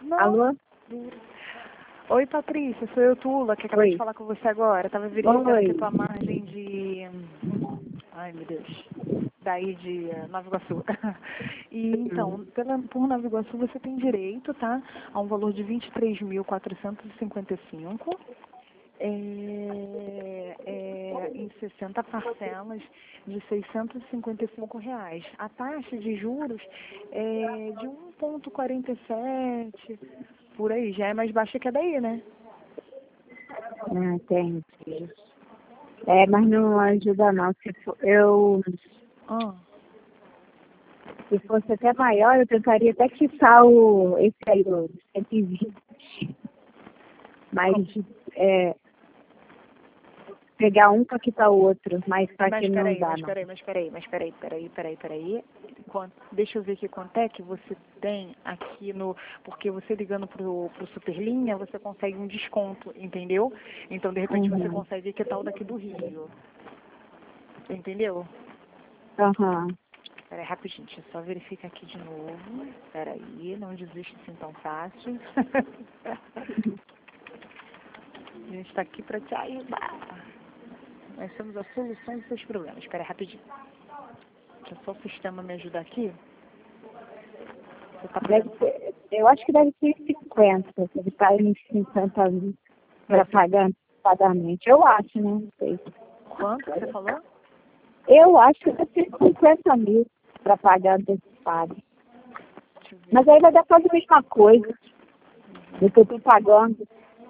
Não. Alô? Oi, Patrícia, sou eu, Tula, que acabei de falar com você agora. Tava verificando aqui a tua margem de... Ai, meu Deus. Daí de Nova Iguaçu. E então, por Nova Iguaçu você tem direito, tá? A um valor de 23.455. Em 60 parcelas de R$ 655. A taxa de juros é de 1,47, por aí. Já é mais baixa que a daí, né? Entendi. Mas não ajuda não. Se fosse até maior, eu tentaria até quiçar esse aí, o 120. Mas pegar um para quitar o outro, mas para que não dá, não. Mas peraí. Deixa eu ver aqui quanto é que você tem aqui no... Porque você ligando pro Superlinha, você consegue um desconto, entendeu? Então, de repente, você consegue quitar o daqui do Rio. Entendeu? Peraí, rapidinho, deixa eu só verificar aqui de novo. Peraí, não desiste assim tão fácil. A gente está aqui para te ajudar. Nós temos a solução dos seus problemas. Espera aí, rapidinho. Deixa só o sistema me ajudar aqui. Você tá eu acho que deve ser 50. Ele está em 50 mil para pagar antecipadamente. Eu acho, né? Não sei. Quanto você falou? Eu acho que deve ser 50 mil para pagar antecipado. Mas aí vai dar quase a mesma coisa do que eu estou pagando.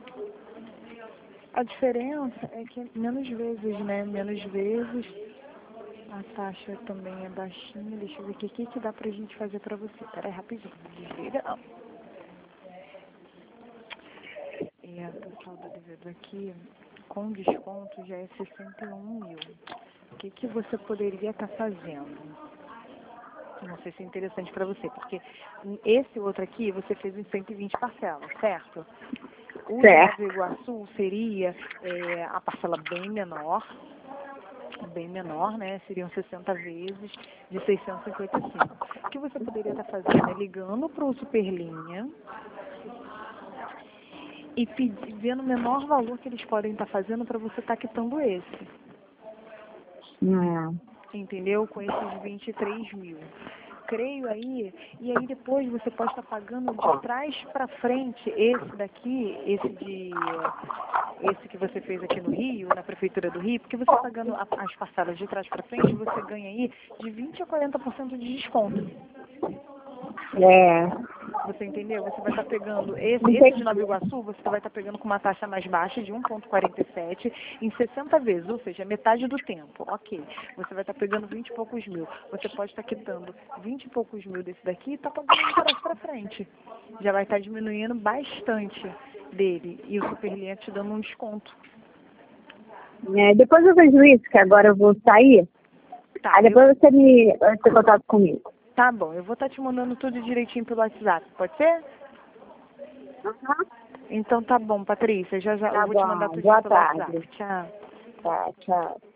A diferença é que menos vezes, né? Menos vezes. A taxa também é baixinha. Deixa eu ver aqui o que dá pra gente fazer pra você. Pera aí, rapidinho. Desliga. Não. O total do devedor aqui, com desconto, já é 61 mil. O que você poderia estar fazendo? Não sei se é interessante pra você, porque esse outro aqui você fez em 120 parcelas, certo? O de Nova Iguaçu seria a parcela bem menor, né? Seriam 60 vezes de 655. O que você poderia estar fazendo é ligando para o Superlinha e vendo o menor valor que eles podem estar fazendo para você estar quitando esse. Entendeu? Com esses 23 mil. Creio aí, e aí depois você pode estar pagando de trás para frente esse daqui, esse que você fez aqui no Rio, na Prefeitura do Rio, porque você pagando as parcelas de trás para frente, você ganha aí de 20% a 40% de desconto. Você entendeu? Você vai estar pegando esse de Nova Iguaçu, você vai estar pegando com uma taxa mais baixa de 1,47 em 60 vezes, ou seja, metade do tempo. Ok. Você vai estar pegando 20 e poucos mil. Você pode estar quitando 20 e poucos mil desse daqui e está pagando de trás para frente. Já vai estar diminuindo bastante dele. E o Superlinha te dando um desconto. Depois eu vejo isso, que agora eu vou sair. Tá, aí depois você vai ter contato comigo. Tá bom, eu vou estar te mandando tudo direitinho pelo WhatsApp, pode ser? Então tá bom, Patrícia, já Tá eu vou te mandar bom. tudo Boa pelo tarde. WhatsApp. Tchau. Tá, tchau.